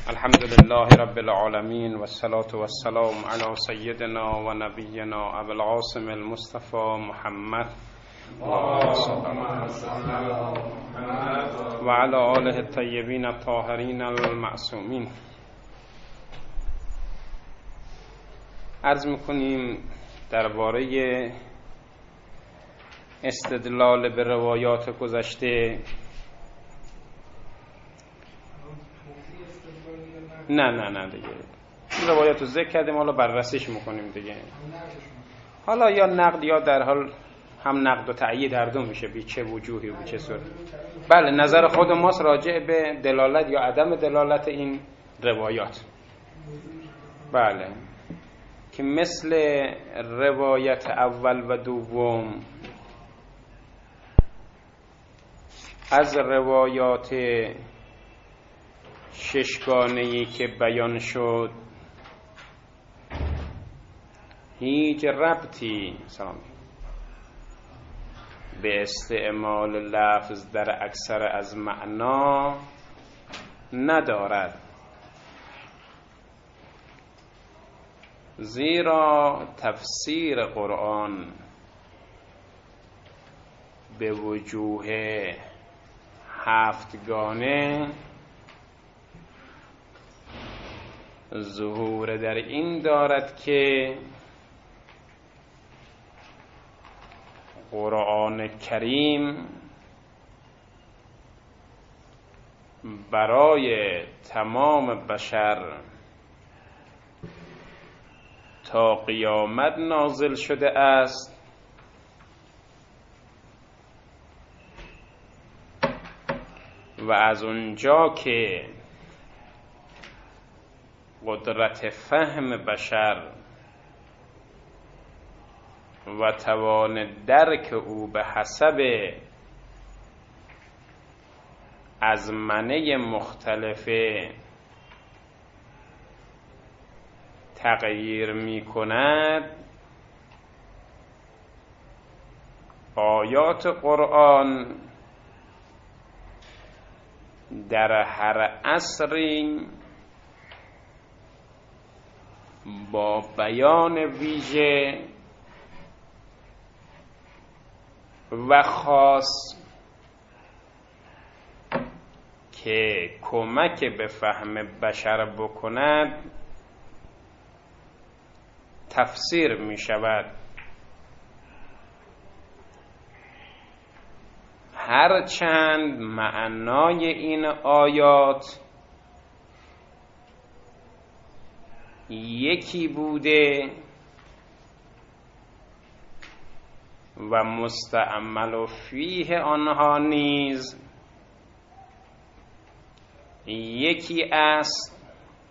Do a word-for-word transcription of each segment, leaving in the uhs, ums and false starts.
الحمد لله رب العالمين والصلاة والسلام على سيدنا و نبینا ابو القاسم المصطفى محمد و علی آله الطیبین الطاهرین المعصومین. عرض میکنیم درباره استدلال به روایات گذشته. نه نه نه دیگه این روایات رو ذکر کردیم، حالا بررسیش میکنیم دیگه. حالا یا نقد یا در حال هم نقد و تأیید هر دو میشه، بی چه وجوهی و بی چه صورت. بله نظر خود ماست راجع به دلالت یا عدم دلالت این روایات. بله که مثل روایت اول و دوم از روایات ششگانه‌ای که بیان شد هیچ ربطی سلام به استعمال لفظ در اکثر از معنا ندارد، زیرا تفسیر قرآن به وجوه هفتگانه ظهور در این دارد که قرآن کریم برای تمام بشر تا قیامت نازل شده است و از اونجا که قدرت فهم بشر و توان درک او به حسب ازمنه مختلفه تغییر می کند، آیات قرآن در هر عصری با بیان ویژه و خاص که کمک به فهم بشر بکند تفسیر می شود. هرچند معنای این آیات یکی بوده و مستعمل فیه آنها نیز یکی است،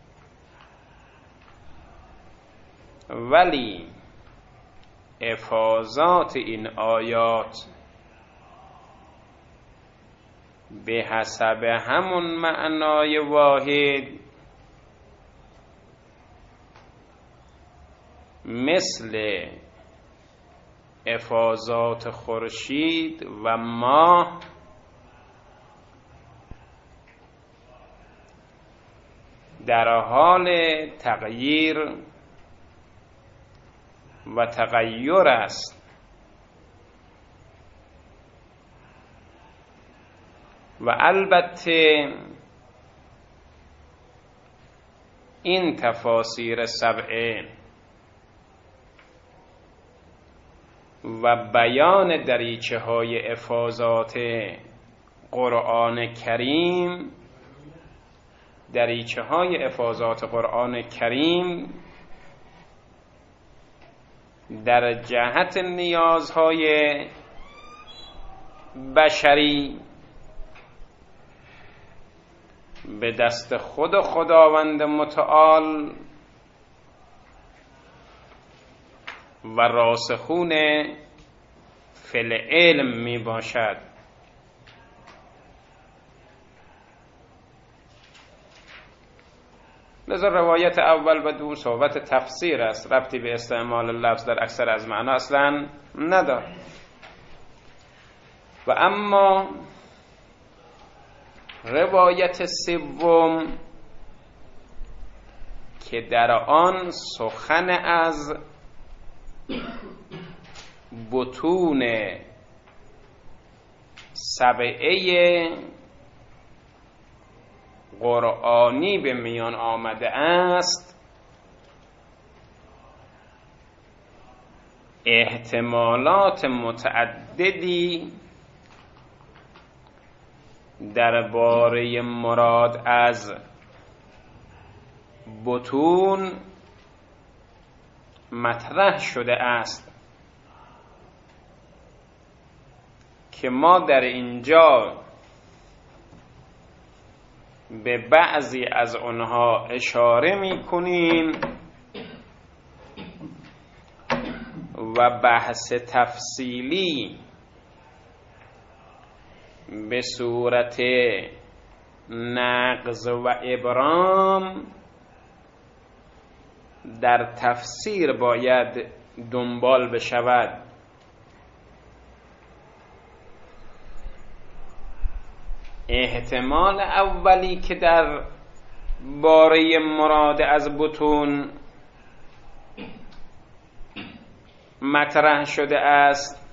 ولی افاضات این آیات به حسب همون معنای واحد مثل افاضات خورشید و ماه در حال تغییر و تغییر است و البته این تفاسیر سبعه و بیان دریچه های افاضات قرآن کریم دریچه های افاضات قرآن کریم در جهت نیازهای بشری به دست خود خداوند متعال و راسخون فی العلم می باشد. لذا روایت اول و دو صحبت تفسیر است، ربطی به استعمال لفظ در اکثر از معنا اصلا ندارد. و اما روایت سوم که در آن سخن از بطون سبعه قرآنی به میان آمده است، احتمالات متعددی درباره مراد از بطون مطرح شده است که ما در اینجا به بعضی از آنها اشاره می کنیم و بحث تفصیلی به صورت نقض و ابرام در تفسیر باید دنبال بشود. احتمال اولی که در باره مراد از بطون مطرح شده است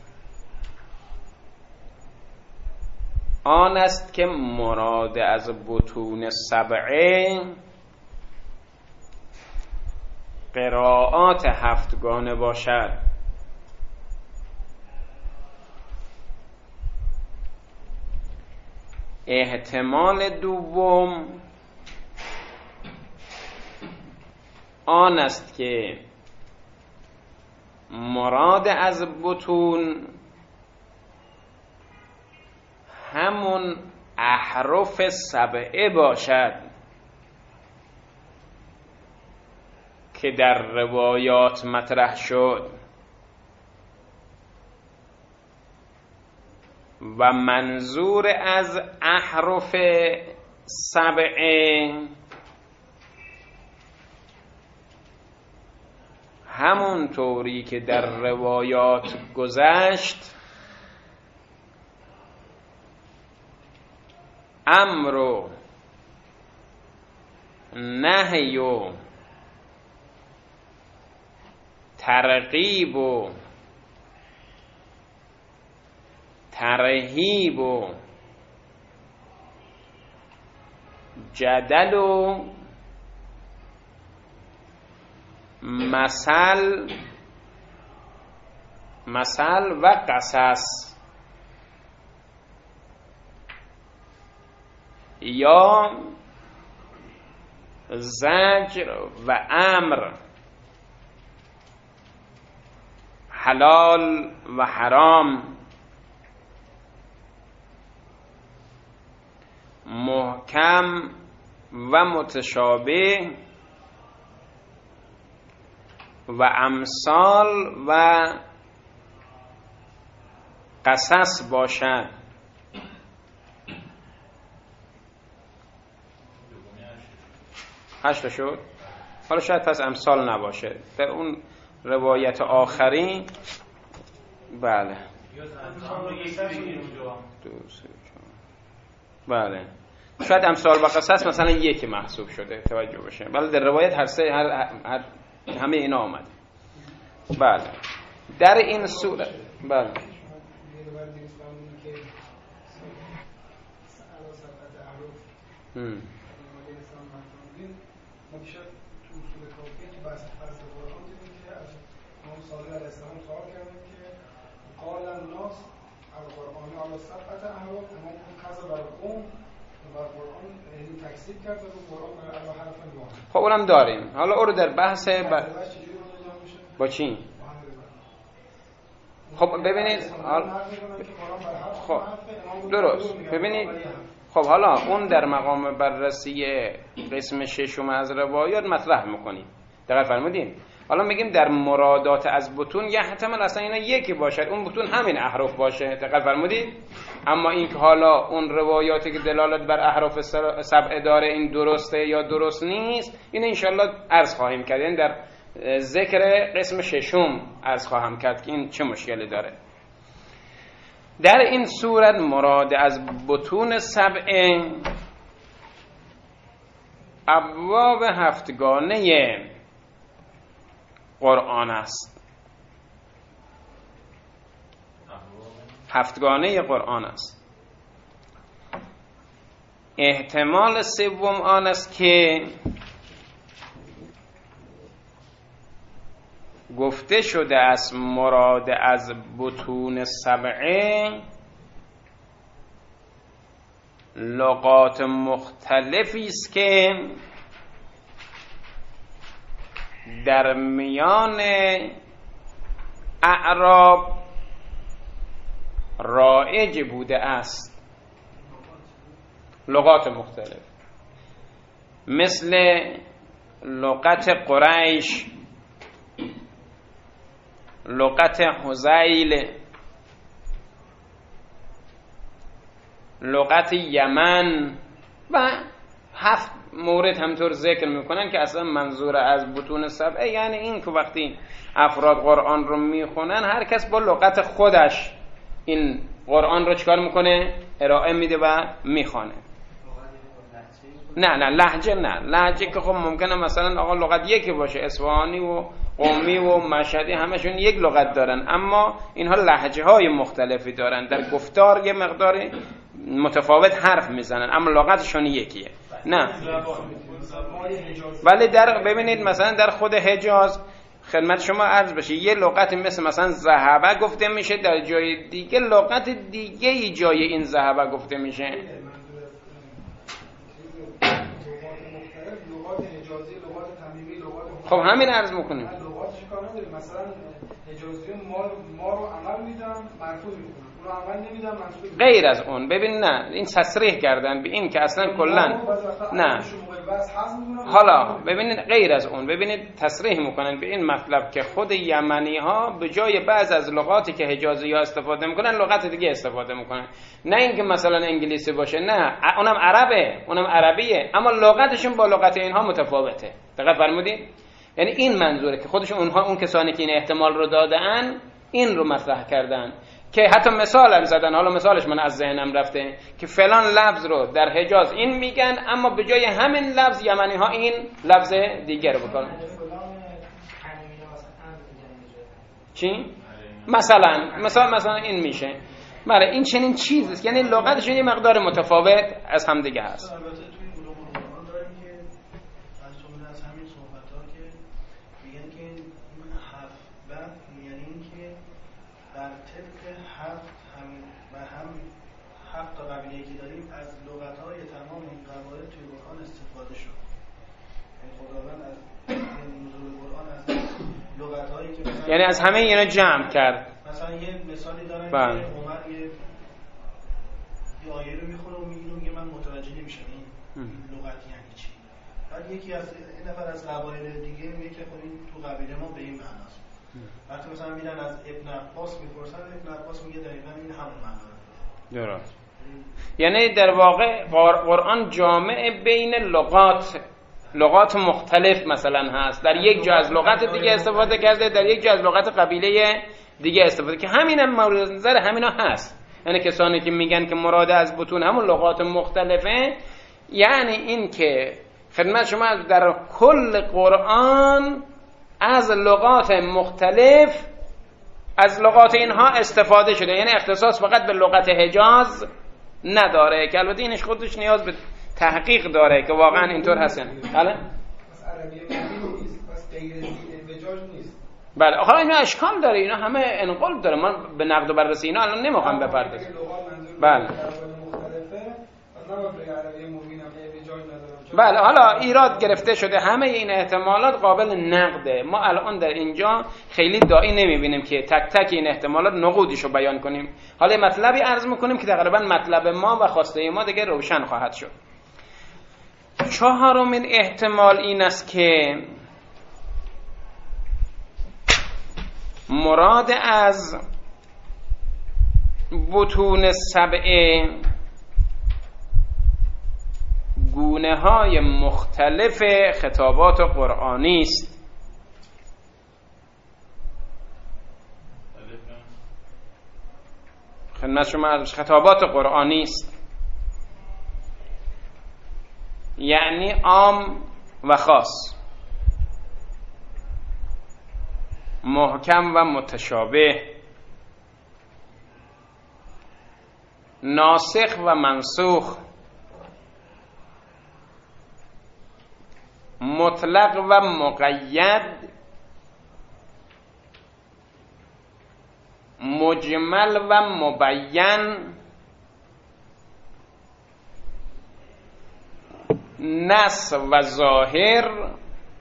آن است که مراد از بطون سبعه قرائات هفتگانه باشد. احتمال دوم آن است که مراد از بطون همون احرف سبعه باشد که در روایات مطرح شد و منظور از احرف سبعه همون طوری که در روایات گذشت امر و نهی و ترغیب و ترهیب و جدل و مثل مثل و قصص یا زجر و امر، حلال و حرام، محکم و متشابه و امثال و قصص باشد. هشت شد. حالا شاید پس امثال نباشه در اون روایت آخری. بله بله شاید امثال و قصص مثلا یکی محسوب شده، توجه بشه. بله در روایت هر سه هر, هر همه اینا آمده. بله در این صورت بله هم میشه تو اصول کافیه که بحث فصل قرآن دیدیم که از امام صادق علیه السلام سوال کردن که قال الناس القرآن علی سبعة احرف، امام خذ بر قوم و قرآن یعنی تکذیب کرد و قرآن علی حرف واحد. خب اونم داریم. حالا او رو در بحث ب... با چی؟ خب ببینید خب درست ببینید. خب حالا اون در مقام بررسی قسم ششم از روایات مطرح میکنیم، دقیق فرمودین. حالا میگیم در مرادات از بطون یه احتمال اصلا اینا یکی باشد، اون بطون همین احرف باشه، دقیق فرمودین. اما این که حالا اون روایاتی که دلالت بر احرف سبعه داره این درسته یا درست نیست، این انشالله عرض خواهیم کرد. این در ذکر قسم ششم عرض خواهم کرد که این چه مشکلی داره. در این صورت مراد از بطون سبعه ابواب هفتگانه قرآن است، هفتگانه قرآن است. احتمال سوم آن است که گفته شده است مراد از بطون سبعه لغات مختلفی است که در میان اعراب رایج بوده است. لغات مختلف مثل لغت قریش، لغت حذیل، لغت یمن و هفت مورد همطور ذکر میکنن که اصلا منظور از بطون سبعه یعنی این که وقتی افراد قرآن رو میخونن هر کس با لغت خودش این قرآن رو چکار میکنه؟ ارائه میده و میخوانه. نه نه لهجه نه لهجه که خب ممکنه مثلا آقا لغت یکی باشه، اصفهانی و قمی و مشهدی همشون یک لغت دارن، اما اینها لهجه های مختلفی دارن، در گفتار یه مقدار متفاوت حرف میزنن اما لغتشون یکیه. نه ولی در ببینید مثلا در خود حجاز خدمت شما عرض بشه یه لغت مثل مثلا ذهبه گفته میشه، در جای دیگه لغت دیگه ای جای این ذهبه گفته میشه. خب همین عرض میکنیم. لغاتش کار نداره، مثلا حجازی ما ما رو عمل میدن مرفوع میکنن، اون رو عمل نمیدن منصوب. غیر از اون ببین نه این تصریح کردن به این که اصلا کلا نه. حالا ببینید غیر از اون ببینید تصریح میکنن به این مطلب که خود یمنی ها به جای بعض از لغاتی که حجازی ها استفاده میکنن لغت دیگه استفاده میکنن، نه اینکه مثلا انگلیسی باشه، نه اونم عربه اونم عربیه اما لغتشون با لغت اینها متفاوته. دقیق فرمودید؟ یعنی این منظوره که خودشون اونها اون کسانی که این احتمال رو دادن این رو مطرح کردن که حتی مثال هم زدن. حالا مثالش من از ذهنم رفته که فلان لفظ رو در حجاز این میگن اما به جای همین لفظ یمنی ها این لفظ دیگر رو بکنن. چی؟ مثلا مثلا مثلا این میشه. مره این چنین چیزیست، یعنی لغتشون یه مقدار متفاوت از هم دیگه هست. یعنی از همه اینا جمع کرد. مثلا یه مثالی دارن بله. که عمر یه یه آیه رو میخونه و میگه میگه من متوجه نمیشم این لغت یعنی چی. بعد یکی از این نفر از قبایل دیگه میگه که خب این تو قبیله ما به این معناست. وقتی مثلا میرن از ابن عباس میپرسن، ابن عباس میگه دقیقاً این همون معنا رو داره. درست. یعنی در واقع قرآن جامع بین لغات لغات مختلف مثلا هست، در یک جا از لغت دیگه استفاده کرده، در یک جا از لغت قبیله دیگه استفاده که همین هم مورد نظر همینا هست. یعنی کسانی که میگن که مراد از بطون همون لغات مختلفه، یعنی این که خدمت شما در کل قرآن از لغات مختلف از لغات اینها استفاده شده، یعنی اختصاص فقط به لغت حجاز نداره که البته اینش خودش نیاز به تحقیق داره که واقعا اینطور هستن. بله؟ پس عربی نیست، پس غیر وجاج نیست. بله آخه اینا اشکال داره، اینا همه انقلاب داره، من به نقد و بررسی اینا الان نمیخوام بپردازم. بله بله حالا ایراد گرفته شده، همه این احتمالات قابل نقده. ما الان در اینجا خیلی داعی نمیبینیم که تک تک این احتمالات نقودیشو بیان کنیم. حالا مطلبی عرض میکنیم که تقریبا مطلب ما و خواسته ما دیگه روشن خواهد شد. چهارمین احتمال این است که مراد از بطون سبعه گونه های مختلف خطابات قرآنی است. خدمت شما خطابات قرآنی است، یعنی عام و خاص، محکم و متشابه، ناسخ و منسوخ، مطلق و مقید، مجمل و مبین، نص و ظاهر،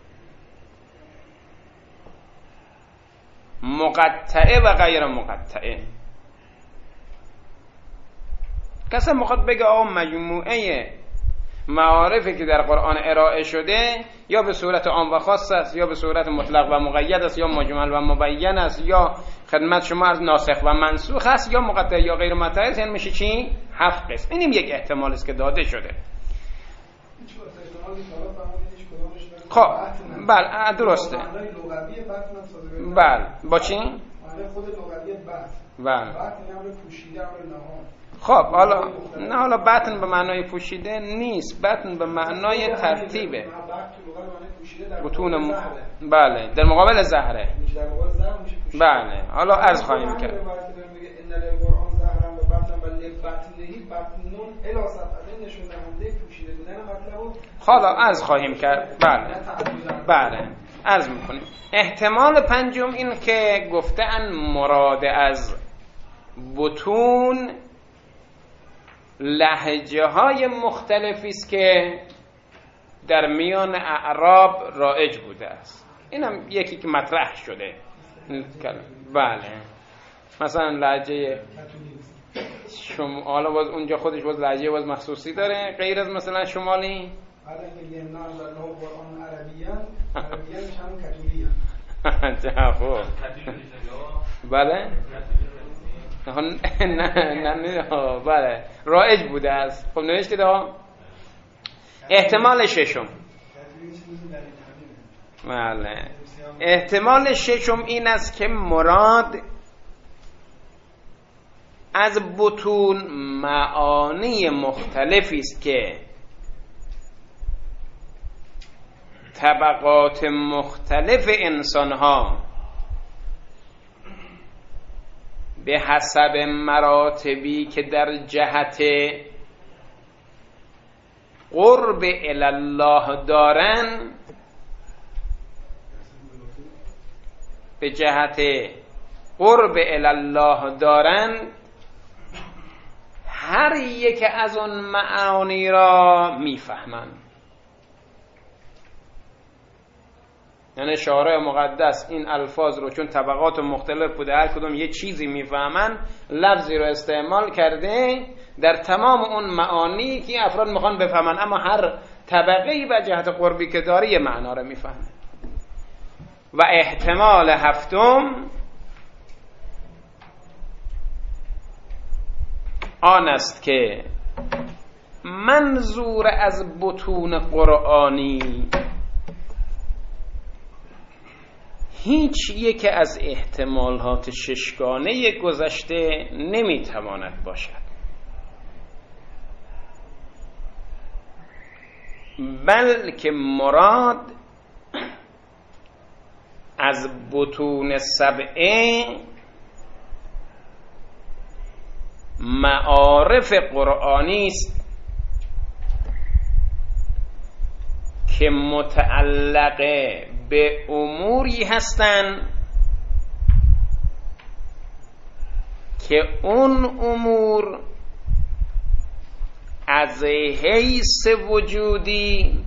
مقطعه و غیر مقطعه. کسی میخواد بگه آقا مجموعه معارفی که در قرآن ارائه شده یا به صورت عام و خاص است، یا به صورت مطلق و مقید است، یا مجمل و مبین است، یا خدمت شما از ناسخ و منسوخ است، یا مقطع یا غیر مقطع است. یعنی میشه چی؟ هفت قسم. اینم یک احتمال است که داده شده. خب بله درسته. بله با چی؟ معنی خود لغوی بحث. بله. بحث یعنی پوشیده و نهان. خب حالا نه، حالا بطن به معنای پوشیده نیست، بطن به معنای ترتیبه. بطون م... بله در مقابل زهره. بله حالا عرض خواهیم کرد. حالا عرض خواهیم کرد. بله بله عرض میکنیم. احتمال پنجم این که گفتن مراد از بطون لهجه های مختلفی است که در میان اعراب رایج بوده است. اینم یکی که مطرح شده. بله مثلا لهجه شما حالا باز اونجا خودش باز لهجه باز مخصوصی داره غیر از مثلا شمالی. بعد اینکه یمنا در نو قرآن عربیان عربیانش هم کتولیه. چه خوب. بله نه نه نه بله رایج بوده است. خب نوشته ها. احتمال ششم بله احتمال ششم این است که مراد از بطون معانی مختلفی است که طبقات مختلف انسان‌ها به حسب مراتبی که در جهت قرب الله دارن، به جهت قرب الله دارن هر یک از اون معانی را میفهمند. یعنی شارع مقدس این الفاظ رو چون طبقات مختلف بوده هر کدوم یه چیزی میفهمن، لفظی رو استعمال کرده در تمام اون معانی که افراد میخوان بفهمن، اما هر طبقه‌ای به جهت قربی که داره یه معنا رو میفهمه. و احتمال هفتم آن است که منظور از بطون قرآنی هیچ یک از احتمالات ششگانه گذشته نمیتواند باشد، بلکه مراد از بطون سبعه معارف قرآنی است که متعلق به اموری هستند که اون امور از حیث وجودی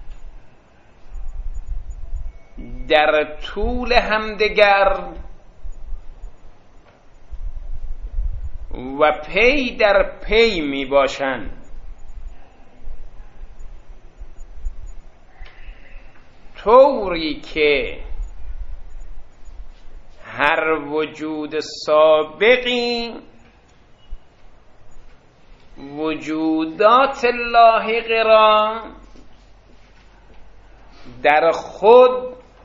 در طول همدیگر و پی در پی می باشند، طوری که هر وجود سابقی وجودات لاحقه را در خود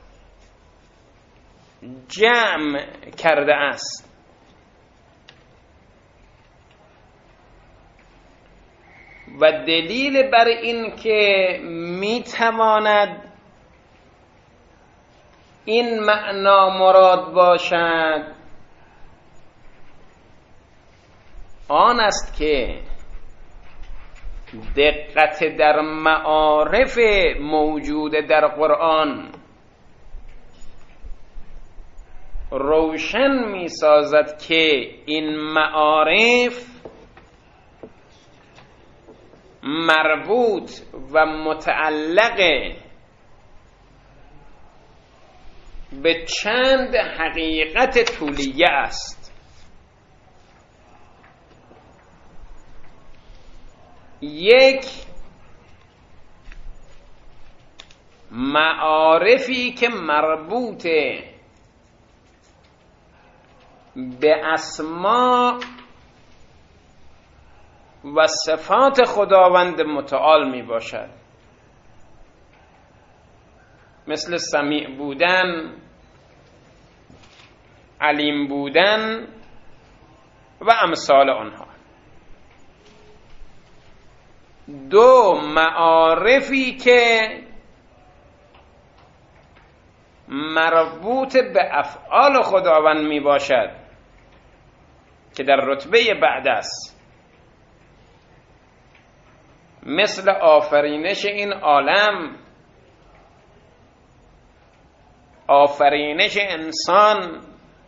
جمع کرده است. و دلیل بر این که میتواند این معنا مراد باشد آن است که دقت در معارف موجود در قرآن روشن می سازد که این معارف مربوط و متعلق به چند حقیقت طولیه است. یک، معارفی که مربوطه به اسما و صفات خداوند متعال می باشد، مثل سمیع بودن، علیم بودن و امثال آنها. دو، معارفی که مربوط به افعال خداوند می باشد که در رتبه بعد است، مثل آفرینش این عالم، آفرینش انسان،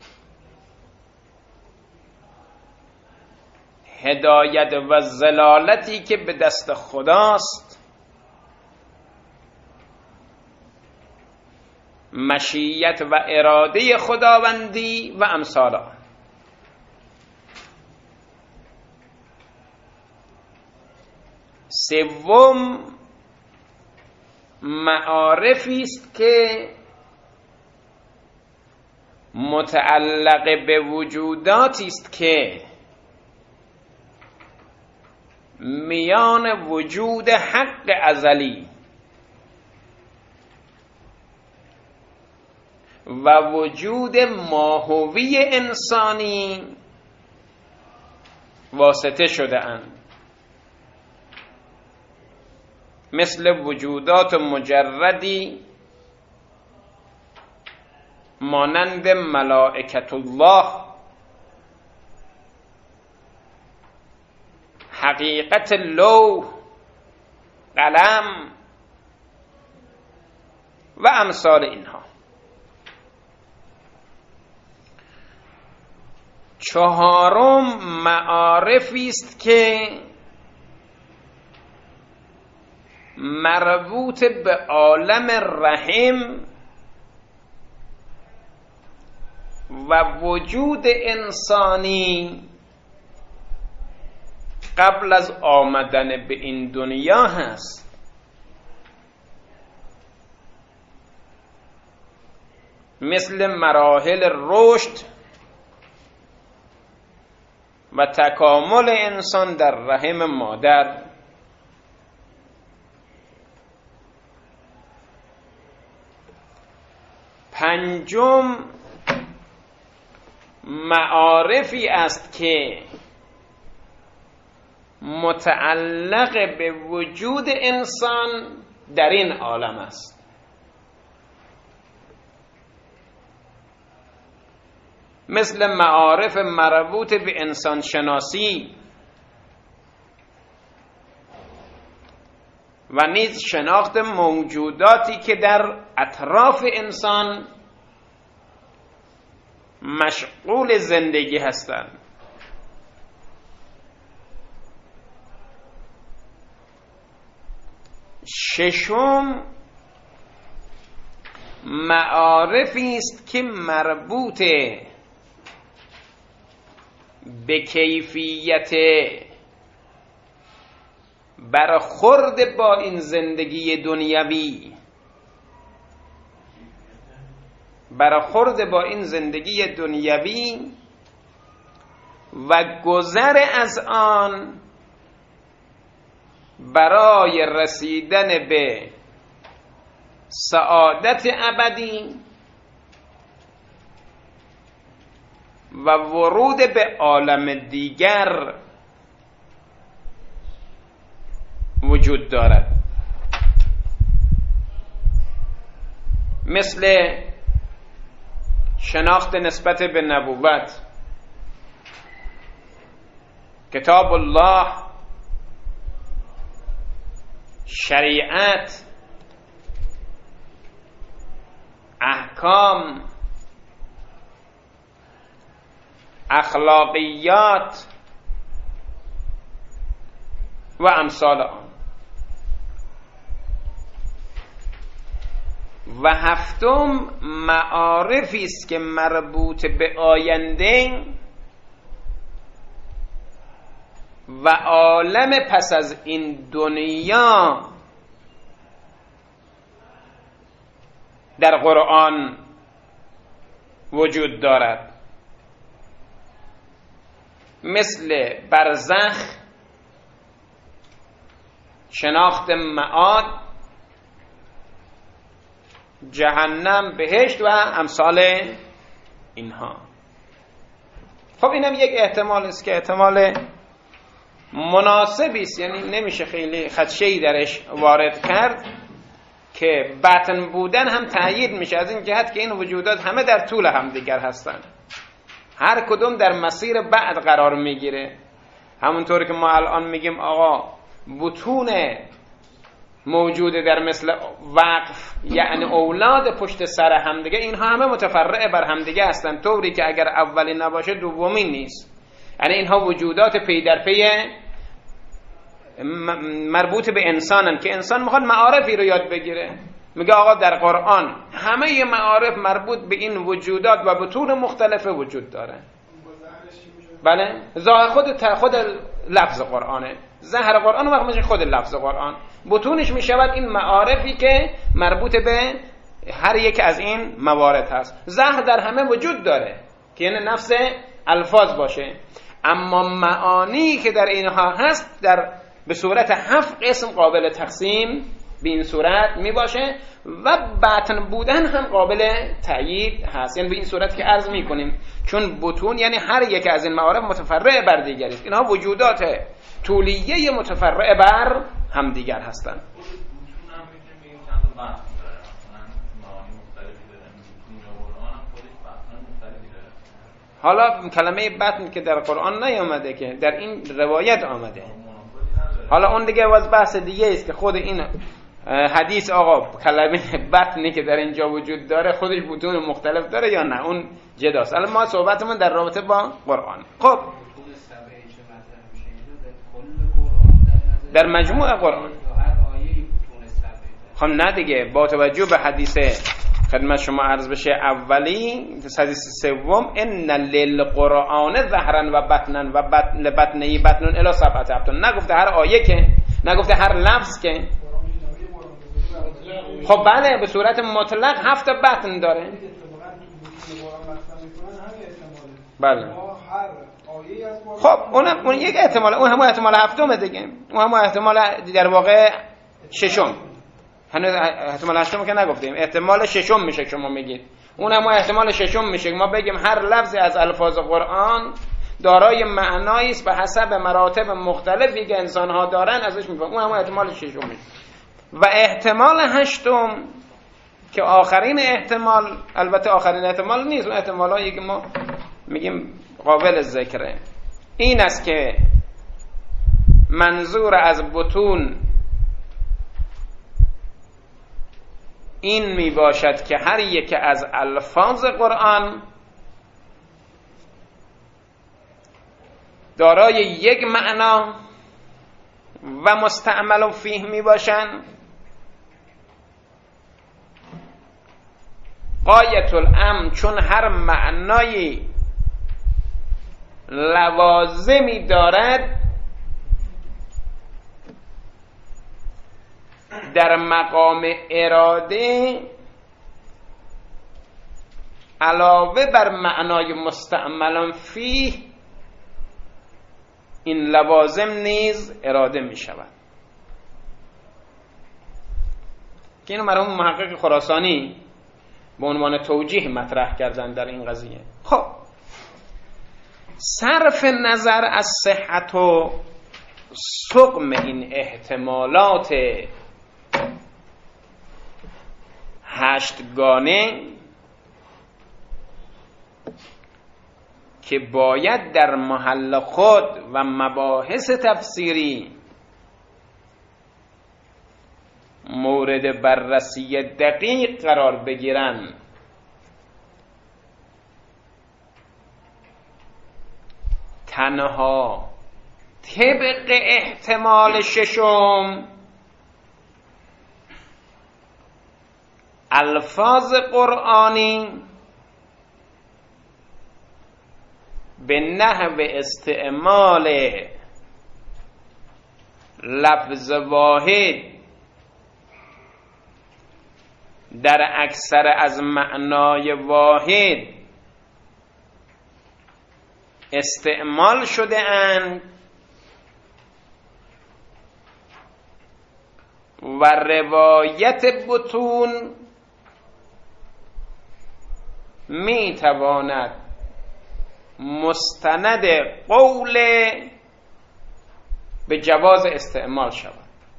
هدایت و ضلالتی که به دست خداست، مشیت و اراده خداوندی و امثال آن. سوم، معارفی است که متعلق به وجوداتی است که میان وجود حق ازلی و وجود ماهوی انسانی واسطه شده اند، مثل وجودات مجردی مانند ملائکت الله، حقیقت لوح، قلم و امثال اینها. چهارم، معارفی است که مربوط به عالم رحم و وجود انسانی قبل از آمدن به این دنیا هست، مثل مراحل رشد و تکامل انسان در رحم مادر. پنجم، معارفی است که متعلق به وجود انسان در این عالم است، مثل معارف مربوط به انسان شناسی و نیز شناخت موجوداتی که در اطراف انسان مشغول زندگی هستند. ششم، معارفی است که مربوط به کیفیت برخورد با این زندگی دنیوی، برخورد با این زندگی دنیوی و گذر از آن برای رسیدن به سعادت ابدی و ورود به عالم دیگر وجود دارد، مثل شناخت نسبت به نبوت، کتاب الله، شریعت، احکام، اخلاقیات و امثال آن. و هفتم معارفی است که مربوط به آینده و عالم پس از این دنیا در قرآن وجود دارد، مثل برزخ، شناخت معاد، جهنم، بهشت و امثال اینها. خب اینم یک احتمال است که احتمال مناسبی است، یعنی نمیشه خیلی خدشه‌ای درش وارد کرد، که باطن بودن هم تأیید میشه از این جهت که این وجودات همه در طول هم دیگر هستند، هر کدوم در مسیر بعد قرار میگیره. همونطور که ما الان میگیم آقا بطون موجوده در مثل وقف، یعنی اولاد پشت سر همدیگه، اینها همه متفرع بر همدیگه هستن، طوری که اگر اولی نباشه دومی نیست. یعنی اینها وجودات پی در پی مربوط به انسانن که انسان میخواد معارفی رو یاد بگیره. میگه آقا در قرآن همه ی معارف مربوط به این وجودات و بطون مختلف وجود داره. بله، ظاهر خود خود لفظ قرآنه، ظاهر قرآن وقت میشه خود لفظ قرآن، بطونش میشود این معارفی که مربوط به هر یک از این موارد هست. ظاهر در همه وجود داره که یعنی نفس الفاظ باشه، اما معانی که در اینها هست در به صورت هفت قسم قابل تقسیم به این صورت می باشه و باطن بودن هم قابل تأیید هست، یعنی به این صورت که عرض می کنیم، چون بطون یعنی هر یک از این معارف متفرع بر دیگری است، اینها وجودات طولیه متفرع بر هم دیگر هستند. حالا کلمه بطن که در قرآن نیامده، که در این روایت آمده، حالا اون دیگه واز بحث دیگه است که خود این حدیث آقا کلمه بطنی که در اینجا وجود داره خودش بطون مختلف داره یا نه، اون جداست. الان ما صحبتمون در رابطه با قرآن. خب در مجموع قرآن خب نه دیگه، با توجه به حدیث خدمت شما عرض بشه اولی، حدیث سوم، ان للقرآن ظهرا و بطنا و بطن بطنی بطن الی سبعة ابطن، نگفته هر آیه که، نگفته هر لفظ که. خب بله به صورت مطلق هفت بطن داره. بله خب اونم اون یک احتمال، اون هم احتمال هفتم دیگه، اون هم احتمال در واقع ششم، هنوز احتمال هشتم که نگفتیم، احتمال ششم میشه شما میگید، اون هم احتمال ششم میشه ما بگیم هر لفظی از الفاظ قرآن دارای معنایی است به حسب مراتب مختلفی که انسان‌ها دارن ازش میفهمیم، اون هم احتمال ششم میشه. و احتمال هشتم که آخرین احتمال، البته آخرین احتمال نیست، اون احتمالایی که ما میگیم قابل ذکره، این است که منظور از بطون این می باشد که هر یک از الفاظ قرآن دارای یک معنا و مستعمل فیه می باشند. غایت الامر، چون هر معنای لوازمی دارد در مقام اراده علاوه بر معنای مستعمل فیه این لوازم نیز اراده می شود، که اینو مرحوم محقق خراسانی به عنوان توجیه مطرح کردن در این قضیه. خب صرف نظر از صحت و سقم این احتمالات هشتگانه که باید در محل خود و مباحث تفسیری مورد بررسی دقیق قرار بگیرن، تنها طبق احتمال ششم الفاظ قرآنی به نحو استعمال لفظ واحد در اکثر از معنای واحد استعمال شده اند و روایت بطون می تواند مستند قول به جواز استعمال شود.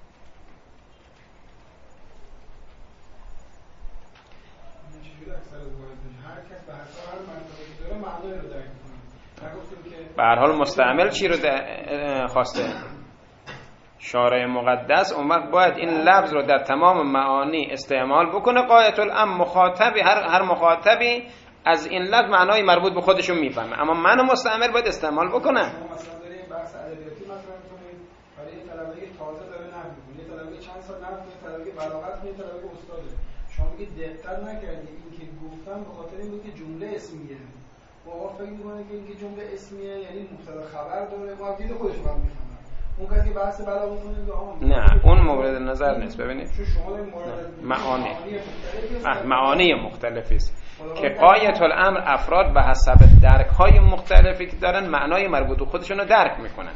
به هر حال مستعمل چی رو خواسته؟ شارع مقدس اون وقت باید این لفظ رو در تمام معانی استعمال بکنه. قایت الامر مخاطبی، هر هر مخاطبی از این لفظ معنای مربوط به خودشون میفهمه، اما من مستعمل باید استعمال بکنم. شما مثلا دارین بحث ادبیاتی مطرح می‌کنید، برای یه طلبه تازه داره نحو می‌خونه، یه طلبه چند سال نحو می‌خونه، طلبه بلاغت می‌خونه، طلبه استاده. شما میگید دقت نکردید این که گفتم به خاطر این بود که جمله اسمیه. واقعا فکر می‌کنه که این که جمله اسمیه یعنی مبتدا خبر داره، ما دید خودش رو می‌فهمه. اون کسی که بحث بلا می‌کنه میگه نه اون مورد نظر نیست. ببینید شما دارین مورد معانی معانی مختلفی است که غایت الامر افراد به حسب درک های مختلفی که دارن معنای مربوط به خودشون رو درک میکنن.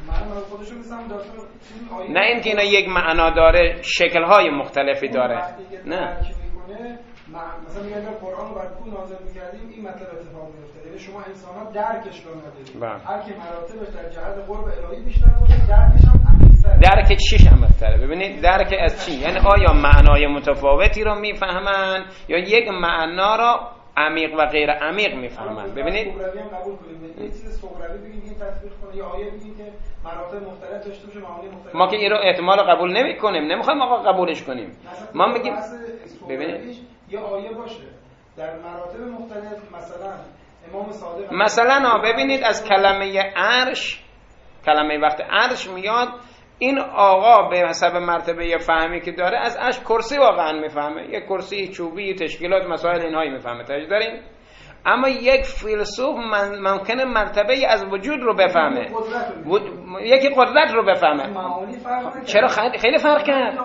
نه اینکه اینا یک معنا داره شکل های مختلفی داره. نه مثلا میگن قرآن رو بر کو نازل می‌کردیم این مطلب اتفاق میفته. یعنی شما انسان‌ها درکش رو ندارید. هر کی مراتبش در جهت قرب الهی بیشتر باشه درکش هم عمیق‌تره. درک چیش عمیق‌تره؟ ببینید درک از چی؟ یعنی آیا معنای متفاوتی رو میفهمن یا یک معنا رو عمیق و غیر عمیق میفهمن؟ ببینید صغروی هم قبول کنیم. یه چیز صغروی بگیم این تطبیق کنه یا آیه بگیم که مراتب مختلف داشته باشه معانی مختلف. ما که این رو احتمال قبول نمی‌کنیم، نمی‌خوایم آقا قبولش کنیم. ما میگیم ببینید یه آیه باشه در مراتب مختلف، مثلا امام صادق مثلا ببینید از کلمه عرش، کلمه وقت عرش میاد این آقا به حسب مرتبه فهمی که داره از عرش کرسی واقعا میفهمه، یک کرسی چوبی تشکیلات مسائل اینهایی میفهمه. توجه دارین؟ اما یک فیلسوف من ممکنه مرتبه از وجود رو بفهمه، و... یکی قدرت رو بفهمه. چرا خیلی فرق کرد؟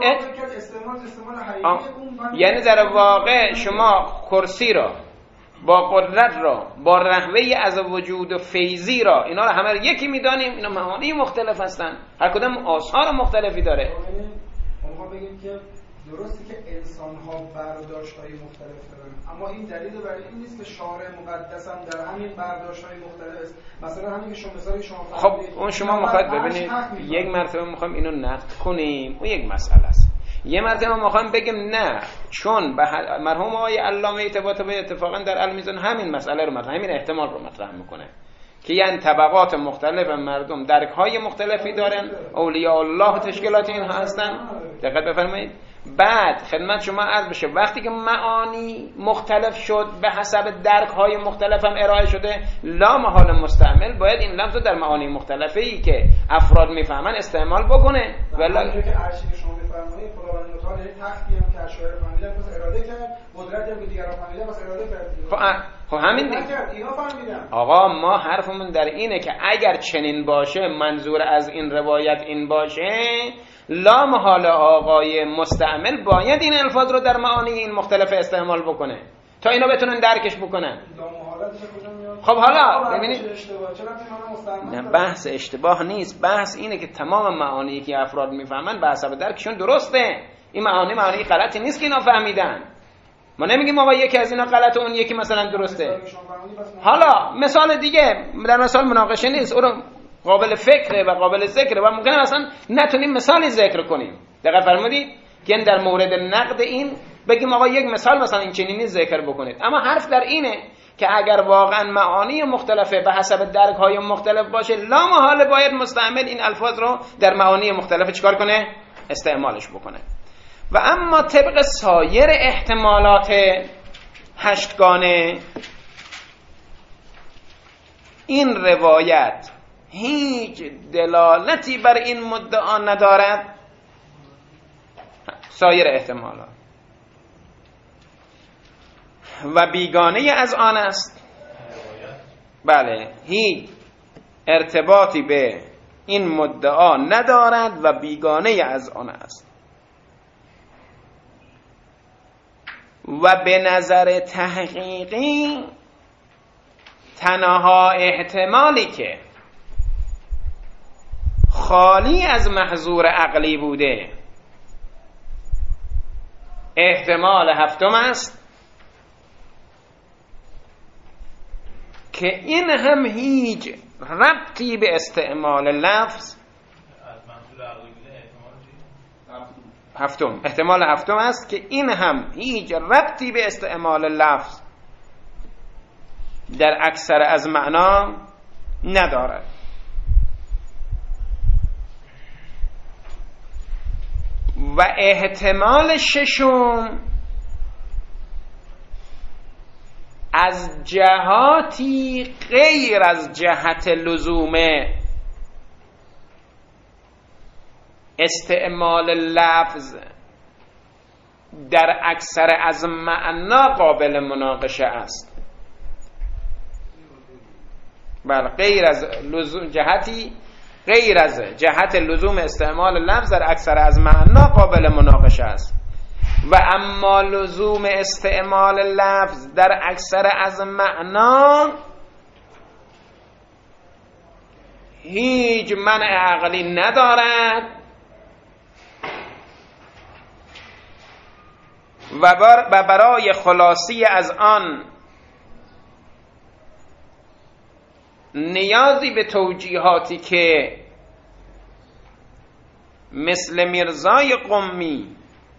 یعنی در واقع شما کرسی را با قدرت را با رهوه از وجود و فیضی را اینا رو همه رو یکی میدانیم، اینا معانی مختلف هستن، هر کدام آثار مختلفی داره. ما بگیم که درسته که انسان‌ها برداشت‌های مختلف دارن، اما این دلیل برای این نیست که شارع مقدس هم در همین برداشت‌های مختلف است. مثلا همین که شما مثلا شما خب اون شما می‌خواید ببینید یک مرتبه می‌خوایم اینو نقد کنیم، اون یک مسئله است. یه مرتبه ما می‌خوایم بگیم نه، چون مرحوم آقای علامه طباطبایی اتفاقا در المیزان همین مسئله رو مطرح، همین احتمال رو مطرح می‌کنه که یعنی طبقات مختلف مردم درک‌های مختلفی دارن، اولیاء الله تشکیلات اینها هستن. دقت بفرمایید. بعد خدمت شما عرض بشه وقتی که معانی مختلف شد به حسب درک‌های مختلف هم ارائه شده، لا محال مستعمل باید این لفظ رو در معانی مختلفی که افراد میفهمن استعمال بکنه. والا اینجا که ارشیو شما میفرمایید خداوند متعال تختی هم که اشاعره فهمیدن واسه اراده کرد، قدرتی هم که دیگران فهمیدن واسه اراده کرد. خب همین دیگه اینا فهمیدن. آقا ما حرفمون در اینه که اگر چنین باشه، منظور از این روایت این باشه، لا محال آقای مستعمل باید این الفاظ رو در معانی این مختلف استعمال بکنه تا اینا بتونن درکش بکنن. خب حالا ببینید نه بحث اشتباه نیست، بحث اینه که تمام معانی که افراد میفهمن به حسب درکشون درسته. این معانی معانی غلطی نیست که اینا فهمیدن. ما نمیگیم آقا یکی از اینا غلطه اون یکی مثلا درسته. حالا مثال دیگه، در مثال مناقشه نیست، اون قابل فکره و قابل ذکره و ممکنه اصلا نتونیم مثالی ذکر کنیم. دقیق فرمودید؟ یعنی در مورد نقد این بگیم آقا یک مثال مثلا این چنینی ذکر بکنید. اما حرف در اینه که اگر واقعا معانی مختلفه به حسب درک‌های مختلف باشه، لا محاله باید مستعمل این الفاظ رو در معانی مختلف چیکار کنه؟ استعمالش بکنه. و اما طبق سایر احتمالات هشتگانه این روایت هیچ دلالتی بر این مدعا ندارد. سایر احتمالات و بیگانه از آن است. بله، هیچ ارتباطی به این مدعا ندارد و بیگانه از آن است. و به نظر تحقیقی تنها احتمالی که خالی از محظور عقلی بوده احتمال هفتم است که این هم هیچ ربطی به استعمال لفظ هفتم احتمال هفتم است که این هم هیچ ربطی به استعمال لفظ در اکثر از معنا ندارد. و احتمال ششم از جهاتی غیر از جهت لزوم استعمال لفظ در اکثر از معنا قابل مناقشه است. بله، غیر از لزوم جهتی غیر از جهت لزوم استعمال لفظ در اکثر از معنا قابل مناقشه است. و اما لزوم استعمال لفظ در اکثر از معنا هیچ منع عقلی ندارد و برای خلاصی از آن نیازی به توجیهاتی که مثل میرزای قمی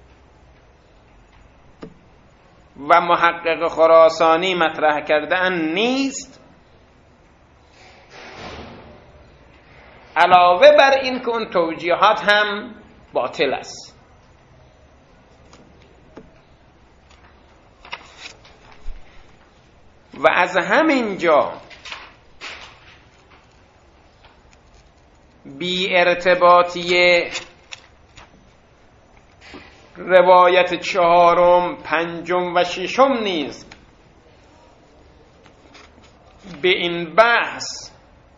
و محقق خراسانی مطرح کردن نیست، علاوه بر این که اون توجیهات هم باطل است. و از همین جا بی ارتباطی روایت چهارم، پنجم و ششم نیز به این بحث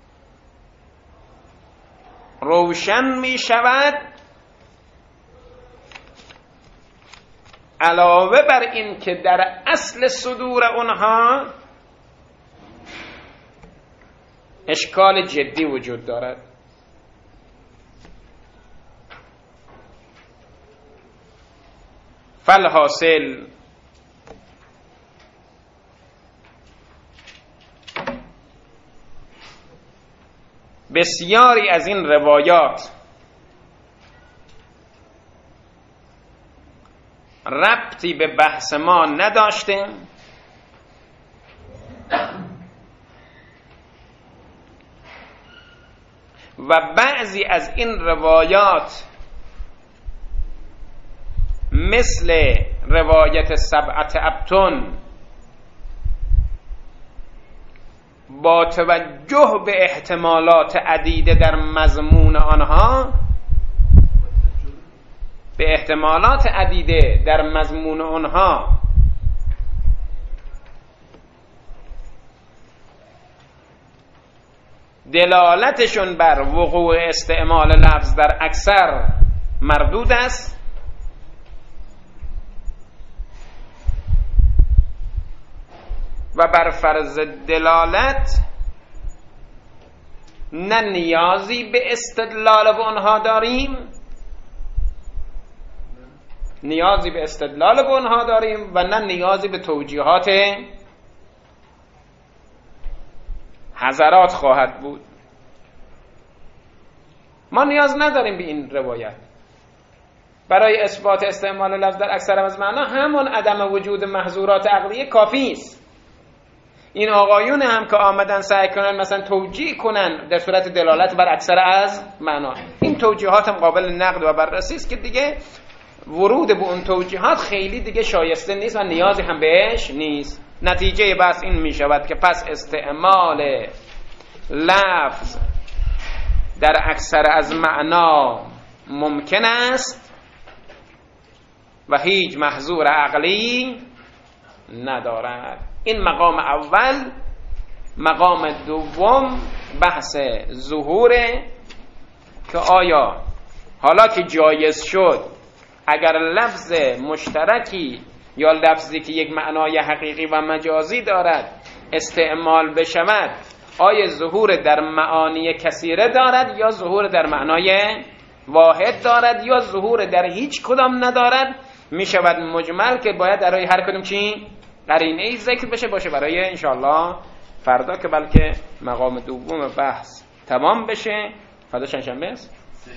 روشن می شود، علاوه بر این که در اصل صدور اونها اشکال جدی وجود دارد. فالحاصل بسیاری از این روایات ربطی به بحث ما نداشته و بعضی از این روایات مثل روایت سبعت ابطن با توجه به احتمالات عدیده در مضمون آنها به احتمالات عدیده در مضمون آنها دلالتشون بر وقوع استعمال لفظ در اکثر مردود است و بر فرض دلالت نه نیازی به استدلال به آنها داریم نیازی به استدلال به آنها داریم و نه نیازی به توجیهات حضرات خواهد بود. ما نیاز نداریم به این روایت. برای اثبات استعمال لفظ در اکثر از معنا همون عدم وجود محظورات عقلیه کافی است. این آقایون هم که آمدن سعی کنن مثلا توجیه کنن در صورت دلالت بر اکثر از معنا، این توجیهات هم قابل نقد و بررسی است که دیگه ورود به اون توجیهات خیلی دیگه شایسته نیست و نیازی هم بهش نیست. نتیجه بس این می شود که پس استعمال لفظ در اکثر از معنا ممکن است و هیچ محظور عقلی ندارد. این مقام اول. مقام دوم بحث ظهوره که آیا حالا که جایز شد اگر لفظ مشترکی یا لفظی که یک معنای حقیقی و مجازی دارد استعمال بشود، آیا ظهور در معانی کثیره دارد یا ظهور در معنای واحد دارد یا ظهور در هیچ کدام ندارد، می شود مجمل که باید برای هر کدوم چی؟ قرینه ای ذکر بشه باشه برای انشاءالله فردا که بلکه مقام دوم بحث تمام بشه. فردا چند شنبه است؟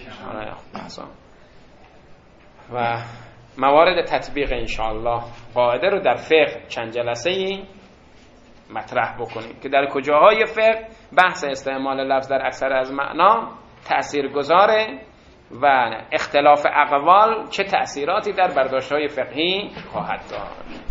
و موارد تطبیق انشاءالله قاعده رو در فقه چند جلسه ای مطرح بکنیم که در کجاهای فقه بحث استعمال لفظ در اکثر از معنا تأثیر گذاره و اختلاف اقوال چه تأثیراتی در برداشت‌های فقهی خواهد داشت.